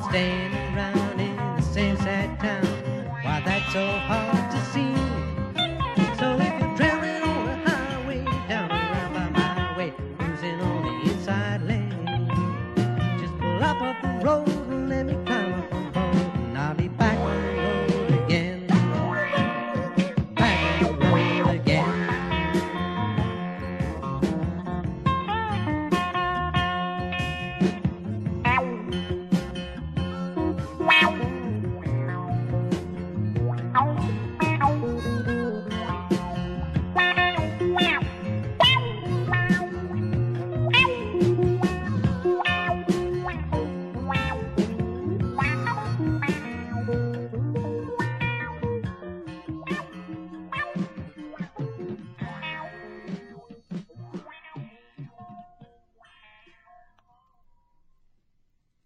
staying around in the same sad town. Why, that's so hard to see. So if you're drowning on the highway, down around by my way, cruising on the inside lane, just pull up off the